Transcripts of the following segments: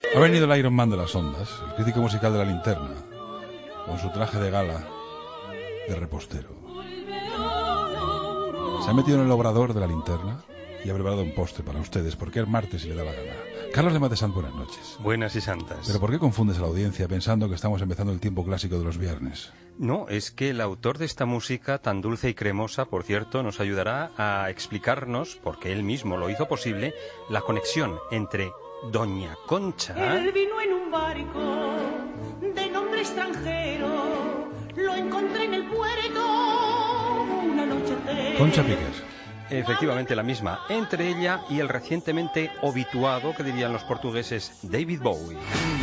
Ha venido el Iron Man de las ondas, el crítico musical de La Linterna, con su traje de gala de repostero. Se ha metido en el obrador de La Linterna y ha preparado un postre para ustedes, porque es martes y le da la gana. Carlos de Matesant, buenas noches. Buenas y santas. ¿Pero por qué confundes a la audiencia pensando que estamos empezando el tiempo clásico de los viernes? No, es que el autor de esta música tan dulce y cremosa, por cierto, nos ayudará a explicarnos, porque él mismo lo hizo posible, la conexión entre Doña Concha... Él vino en un barco de nombre extranjero, lo encontré en el puerto una noche entera. Concha Piquer. Efectivamente, la misma, entre ella y el recientemente obituado, que dirían los portugueses, David Bowie.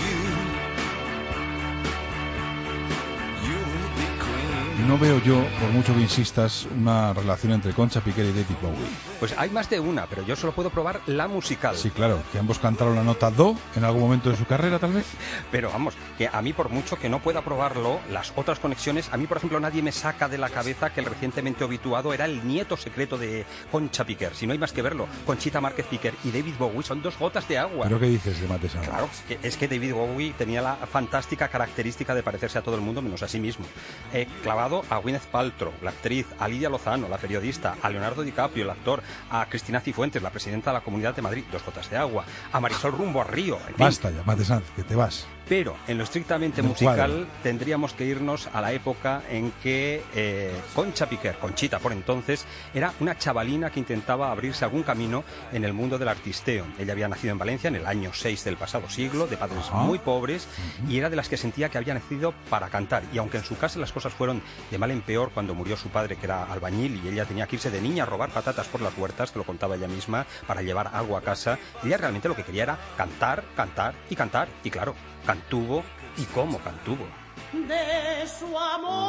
No veo yo, por mucho que insistas, una relación entre Concha Piquer y David Bowie. Pues hay más de una, pero yo solo puedo probar la musical. Sí, claro, que ambos cantaron la nota do en algún momento de su carrera, tal vez. Pero vamos, que a mí, por mucho que no pueda probarlo, las otras conexiones, a mí, por ejemplo, nadie me saca de la cabeza que el recientemente obituado era el nieto secreto de Concha Piquer. Si no hay más que verlo, Conchita Márquez Piquer y David Bowie son dos gotas de agua. ¿Pero qué dices de Matesant? Claro, es que David Bowie tenía la fantástica característica de parecerse a todo el mundo menos a sí mismo. Clavado a Gwyneth Paltrow, la actriz, a Lidia Lozano, la periodista, a Leonardo DiCaprio, el actor, a Cristina Cifuentes, la presidenta de la Comunidad de Madrid, dos gotas de agua, a Marisol Rumbo a Río. En fin. Basta ya, Matesant, que te vas. Pero en lo estrictamente musical tendríamos que irnos a la época en que Concha Piquer, Conchita por entonces, era una chavalina que intentaba abrirse algún camino en el mundo del artisteo. Ella había nacido en Valencia en el año 6 del pasado siglo, de padres muy pobres, y era de las que sentía que había nacido para cantar. Y aunque en su casa las cosas fueron de mal en peor cuando murió su padre, que era albañil, y ella tenía que irse de niña a robar patatas por las huertas, que lo contaba ella misma, para llevar agua a casa, ella realmente lo que quería era cantar, cantar y cantar. Y claro, cantuvo, y cómo cantuvo. De su amor,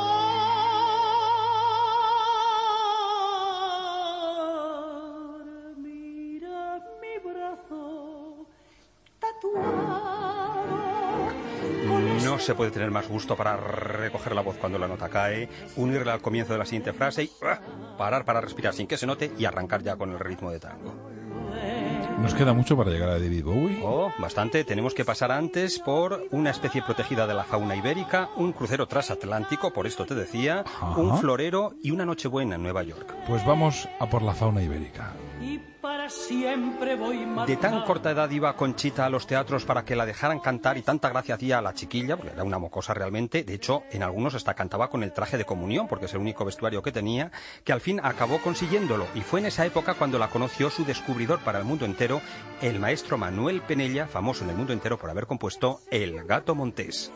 mira mi brazo tatuado. No se puede tener más gusto para recoger la voz cuando la nota cae, unirla al comienzo de la siguiente frase y parar para respirar sin que se note y arrancar ya con el ritmo de tango. ¿Nos queda mucho para llegar a David Bowie? Oh, bastante. Tenemos que pasar antes por una especie protegida de la fauna ibérica, un crucero transatlántico, por esto te decía, un florero y una nochebuena en Nueva York. Pues vamos a por la fauna ibérica. Y para siempre voy De tan corta edad iba Conchita a los teatros para que la dejaran cantar y tanta gracia hacía a la chiquilla, porque era una mocosa realmente. De hecho, en algunos hasta cantaba con el traje de comunión, porque es el único vestuario que tenía, que al fin acabó consiguiéndolo. Y fue en esa época cuando la conoció su descubridor para el mundo entero, el maestro Manuel Penella, famoso en el mundo entero por haber compuesto El Gato Montés.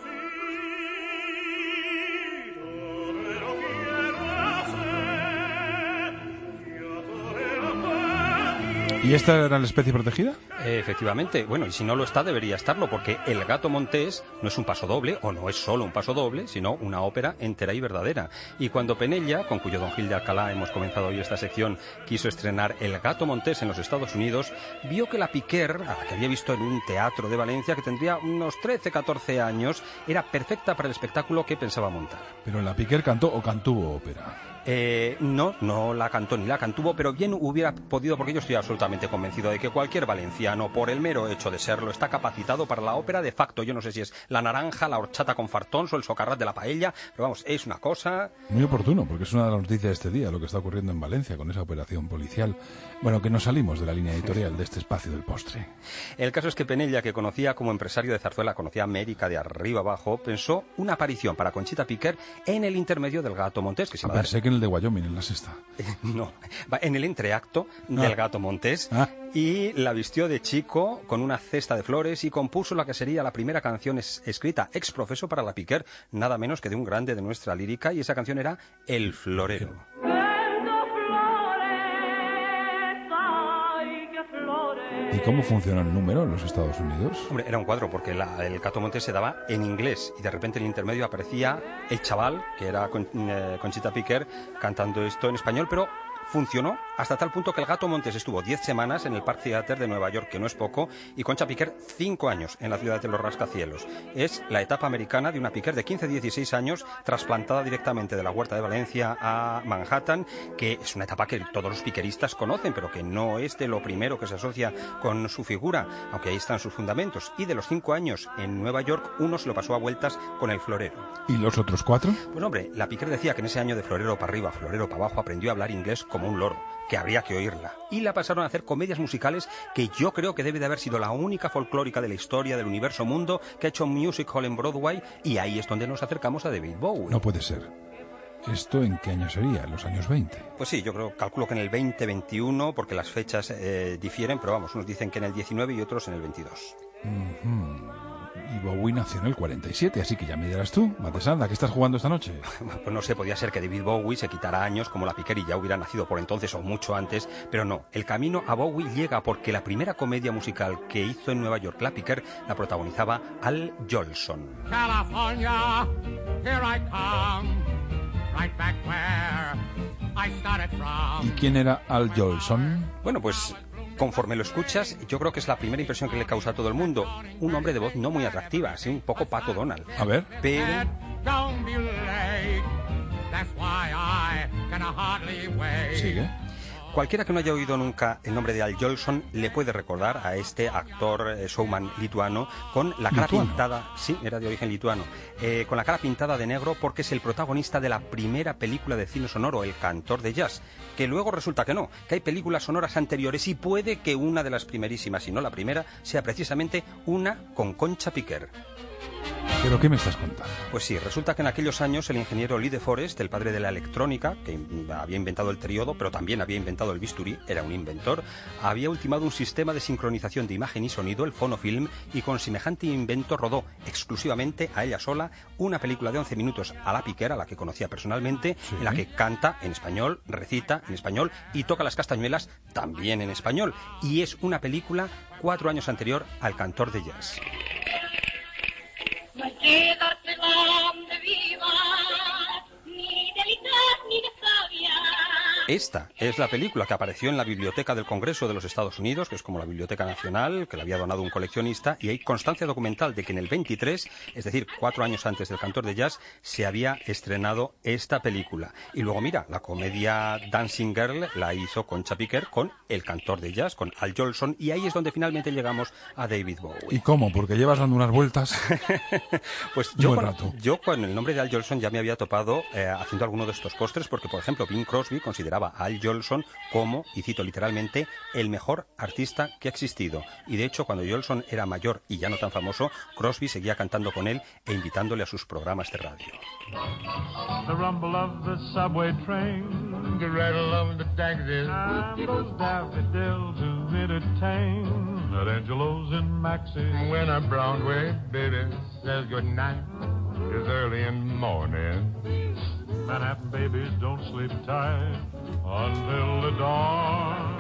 ¿Y esta era la especie protegida? Efectivamente. Bueno, y si no lo está, debería estarlo, porque El Gato Montés no es un pasodoble, o no es solo un pasodoble, sino una ópera entera y verdadera. Y cuando Penella, con cuyo Don Gil de Alcalá hemos comenzado hoy esta sección, quiso estrenar El Gato Montés en los Estados Unidos, vio que la Piquer, a la que había visto en un teatro de Valencia, que tendría unos 13, 14 años, era perfecta para el espectáculo que pensaba montar. ¿Pero la Piquer cantó o cantuvo ópera? No la cantó ni la cantuvo, pero bien hubiera podido, porque yo estoy absolutamente convencido de que cualquier valenciano, por el mero hecho de serlo, está capacitado para la ópera de facto. Yo no sé si es la naranja, la horchata con fartons o el socarrat de la paella, pero vamos, es una cosa... Muy oportuno, porque es una de las noticias de este día, lo que está ocurriendo en Valencia con esa operación policial. Bueno, que nos salimos de la línea editorial de este espacio del postre. El caso es que Penella, que conocía como empresario de zarzuela, conocía América de arriba abajo, pensó una aparición para Conchita Piquer en el intermedio del Gato Montés, que se iba a dar... Pensé que en el de Wyoming, en la sexta. No, en el entreacto del Gato Montés, y la vistió de chico con una cesta de flores y compuso la que sería la primera canción escrita ex profeso para la Piquer, nada menos que de un grande de nuestra lírica, y esa canción era El Florero. ¿Y cómo funcionó el número en los Estados Unidos? Hombre, era un cuadro, porque el Gato Montés se daba en inglés y de repente en el intermedio aparecía el chaval, que era Conchita Piquer, cantando esto en español, pero funcionó hasta tal punto que el Gato Montes estuvo 10 semanas en el Park Theater de Nueva York, que no es poco, y Concha Piquer 5 años en la ciudad de los rascacielos. Es la etapa americana de una Piquer de 15-16 años, trasplantada directamente de la Huerta de Valencia a Manhattan, que es una etapa que todos los piqueristas conocen, pero que no es de lo primero que se asocia con su figura, aunque ahí están sus fundamentos. Y de los 5 años en Nueva York, uno se lo pasó a vueltas con el florero. ¿Y los otros 4? Pues hombre, la Piquer decía que en ese año de florero para arriba, florero para abajo, aprendió a hablar inglés como un loro, que habría que oírla. Y la pasaron a hacer comedias musicales, que yo creo que debe de haber sido la única folclórica de la historia del universo mundo que ha hecho un music hall en Broadway, y ahí es donde nos acercamos a David Bowie. No puede ser. ¿Esto en qué año sería? ¿En los años 20? Pues sí, yo calculo que en el 20-21, porque las fechas difieren, pero vamos, unos dicen que en el 19 y otros en el 22. Y Bowie nació en el 47, así que ya me dirás tú, Matesanda, ¿qué estás jugando esta noche? Pues no sé, podía ser que David Bowie se quitara años como la Piquer y ya hubiera nacido por entonces o mucho antes, pero no, el camino a Bowie llega porque la primera comedia musical que hizo en Nueva York la Piquer la protagonizaba Al Jolson. California, here I come, right back where I started from. ¿Y quién era Al Jolson? Bueno, pues conforme lo escuchas, yo creo que es la primera impresión que le causa a todo el mundo. Un hombre de voz no muy atractiva, así un poco Pato Donald. A ver. Pero sigue. cualquiera que no haya oído nunca el nombre de Al Jolson le puede recordar a este actor showman lituano con la cara pintada, sí, era de origen lituano, con la cara pintada de negro, porque es el protagonista de la primera película de cine sonoro, El cantor de jazz, que luego resulta que no, que hay películas sonoras anteriores y puede que una de las primerísimas, si no la primera, sea precisamente una con Concha Piquer. ¿Pero qué me estás contando? Pues sí, resulta que en aquellos años el ingeniero Lee de Forest, el padre de la electrónica, que había inventado el triodo, pero también había inventado el bisturí, era un inventor, había ultimado un sistema de sincronización de imagen y sonido, el fonofilm, y con semejante invento rodó exclusivamente a ella sola una película de 11 minutos a la Piquer, a la que conocía personalmente, sí, en la que canta en español, recita en español y toca las castañuelas también en español. Y es una película 4 años anterior al Cantor de Jazz. No hay que darse donde viva, ni de litras ni de savia. Esta es la película que apareció en la Biblioteca del Congreso de los Estados Unidos, que es como la Biblioteca Nacional, que le había donado un coleccionista, y hay constancia documental de que en el 23, es decir, 4 años antes del Cantor de Jazz, se había estrenado esta película. Y luego, mira, la comedia Dancing Girl la hizo Concha Piquer con El Cantor de Jazz, con Al Jolson, y ahí es donde finalmente llegamos a David Bowie. ¿Y cómo? Porque llevas dando unas vueltas. Pues yo con el nombre de Al Jolson ya me había topado haciendo alguno de estos postres, porque, por ejemplo, Bing Crosby consideraba a Al Jolson como, y cito literalmente, el mejor artista que ha existido. Y de hecho, cuando Jolson era mayor y ya no tan famoso, Crosby seguía cantando con él e invitándole a sus programas de radio. The rumble of the subway train, the rattle of the taxis, and those daffodils who entertain at Angelo's and Maxie's. When a Broadway baby says goodnight, it's early in the morning. Manhattan babies don't sleep tight until the dawn.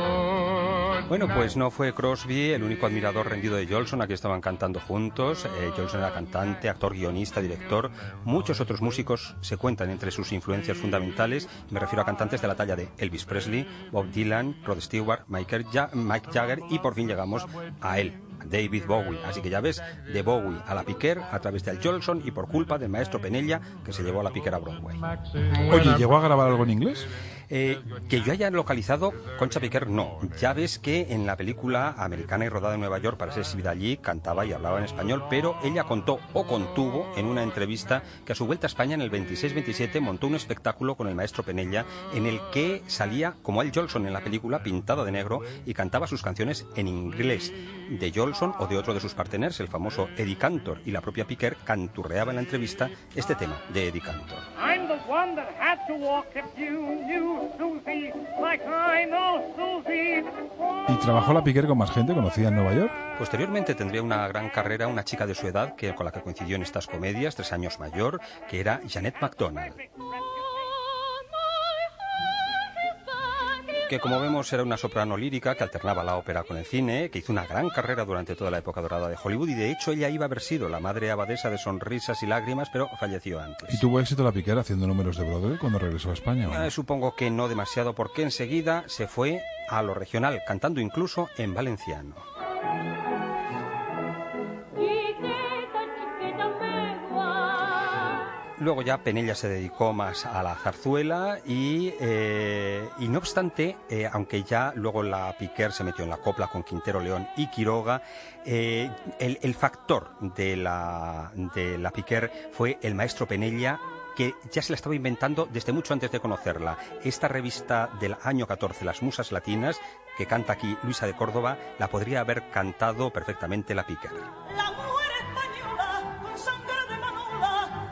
Bueno, pues no fue Crosby el único admirador rendido de Jolson. Aquí estaban cantando juntos. Jolson era cantante, actor, guionista, director. Muchos otros músicos se cuentan entre sus influencias fundamentales. Me refiero a cantantes de la talla de Elvis Presley, Bob Dylan, Rod Stewart, Mike Jagger, y por fin llegamos a él, David Bowie. Así que ya ves, de Bowie a la Piquer a través de Al Jolson, y por culpa del maestro Penella, que se llevó a la Piquer a Broadway. Oye, ¿llegó a grabar algo en inglés? Que yo haya localizado Concha Piquer, no. Ya ves que en la película americana y rodada en Nueva York para ser exhibida allí, cantaba y hablaba en español, pero ella contó o contuvo en una entrevista que a su vuelta a España en el 26-27 montó un espectáculo con el maestro Penella en el que salía como Al Jolson en la película, pintada de negro, y cantaba sus canciones en inglés. De Jolson o de otro de sus partenaires, el famoso Eddie Cantor, y la propia Piquer canturreaba en la entrevista este tema de Eddie Cantor. I'm the one that had to walk if you knew Susie like I know Susie. ¿Y trabajó la Piquer con más gente conocida en Nueva York? Posteriormente tendría una gran carrera una chica de su edad con la que coincidió en estas comedias, 3 años mayor, que era Jeanette MacDonald. que como vemos era una soprano lírica que alternaba la ópera con el cine, que hizo una gran carrera durante toda la época dorada de Hollywood y de hecho ella iba a haber sido la madre abadesa de Sonrisas y Lágrimas, pero falleció antes. ¿Y tuvo éxito la Piquer haciendo números de Broadway cuando regresó a España? ¿O no? Supongo que no demasiado porque enseguida se fue a lo regional, cantando incluso en valenciano. Luego ya Penella se dedicó más a la zarzuela y no obstante, aunque ya luego la Piquer se metió en la copla con Quintero, León y Quiroga, el factor de la Piquer fue el maestro Penella, que ya se la estaba inventando desde mucho antes de conocerla. Esta revista del año 14, Las Musas Latinas, que canta aquí Luisa de Córdoba, la podría haber cantado perfectamente la Piquer. La mujer española con sangre de Manola.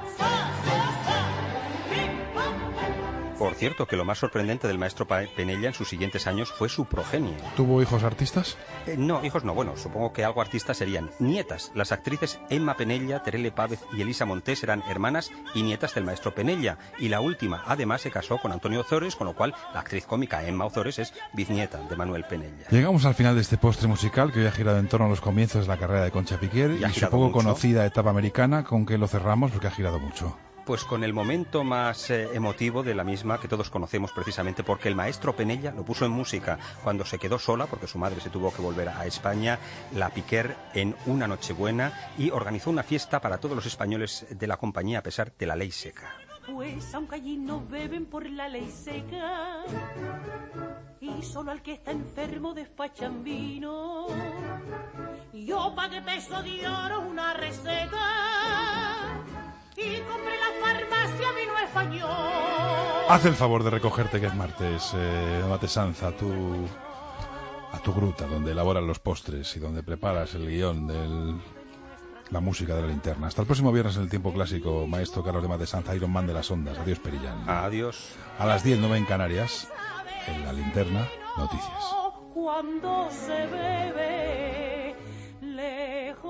Por cierto, que lo más sorprendente del maestro Penella en sus siguientes años fue su progenie. ¿Tuvo hijos artistas? No, hijos no. Bueno, supongo que algo artistas serían nietas. Las actrices Emma Penella, Terele Pávez y Elisa Montés eran hermanas y nietas del maestro Penella. Y la última, además, se casó con Antonio Ozores, con lo cual la actriz cómica Emma Ozores es bisnieta de Manuel Penella. Llegamos al final de este postre musical que hoy ha girado en torno a los comienzos de la carrera de Concha Piquer y su poco conocida etapa americana. ¿Con qué lo cerramos? Porque ha girado mucho. Pues con el momento más emotivo de la misma, que todos conocemos precisamente porque el maestro Penella lo puso en música cuando se quedó sola, porque su madre se tuvo que volver a España, la Piquer en una Nochebuena, y organizó una fiesta para todos los españoles de la compañía a pesar de la ley seca. Pues aunque allí no beben por la ley seca y solo al que está enfermo despachan vino, yo pagué peso de oro una receta y compré la farmacia vino español. Haz el favor de recogerte, que es martes, Matesanza, a tu gruta, donde elaboran los postres y donde preparas el guión de la música de la linterna. Hasta el próximo viernes en el Tiempo Clásico, maestro Carlos de Matesanza, Iron Man de las ondas. Adiós, Perillán. Adiós. A las 10:09 en Canarias, en la linterna, noticias. Cuando se bebe lejos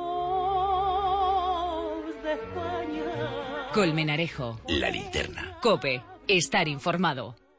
de España. Colmenarejo. La linterna. COPE. Estar informado.